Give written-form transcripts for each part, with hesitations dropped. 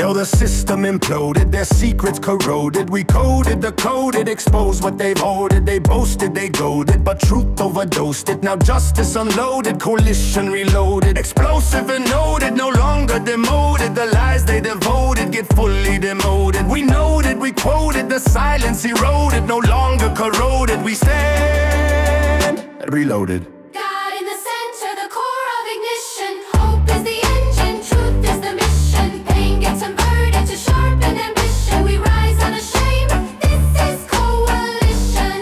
Till the system imploded, their secrets corroded. We coded the coded, exposed what they've hoarded. They boasted, they goaded, but truth overdosed it. Now justice unloaded, coalition reloaded. Explosive and noted, no longer demoted. The lies they devoted get fully demoted. We noted, we quoted, the silence eroded. No longer corroded, we stand reloaded. God in the center, the core of ignition. Hope is the engine, truth is the mission. Pain gets converted to sharpen ambition. We rise unashamed, this is coalition.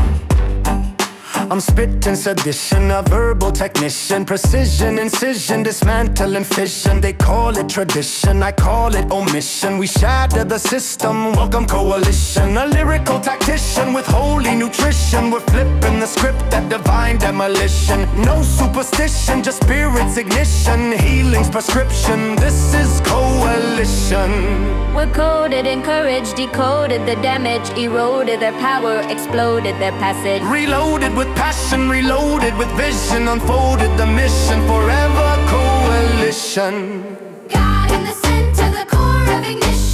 I'm spitting sedition, a verbal technician. Precision, incision, dismantle and fission. They call it tradition, I call it omission. We shatter the system, welcome coalition. A lyrical tactician with holy nutrition. We're flipping the script at divine demolition. No superstition, just spirit's ignition. Healing's prescription, this is coalition. We're coded, encouraged, decoded the damage, eroded their power, exploded their passage. Reloaded with passion, reloaded with vision. Unfolded the mission, forever coalition. God in the center, the core of ignition.